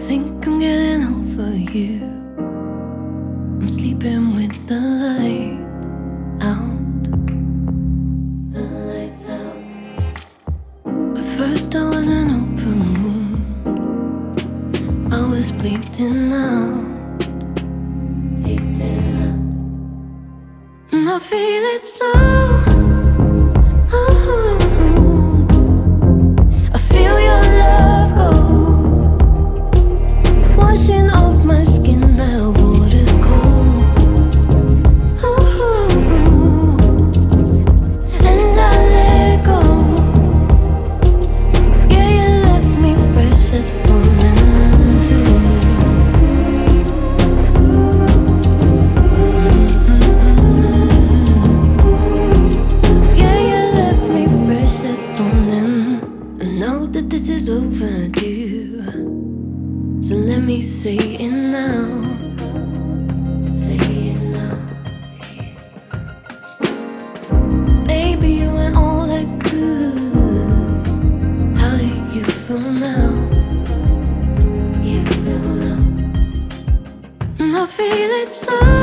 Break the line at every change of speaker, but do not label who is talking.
think I'm getting over you. I'm sleeping with the lights out. The lights out. At first I was an open wound. I was bleeding out. Bleeding out. And I feel it slow. I feel your love go washing off my skin. The water's cold. And I let go. Yeah, you left me fresh as falling sea. Yeah, you left me fresh as falling. I know that this is overdue, so let me say it now. Say it now. Baby, you went all that good. How do you feel now? You feel now. And I feel it slow.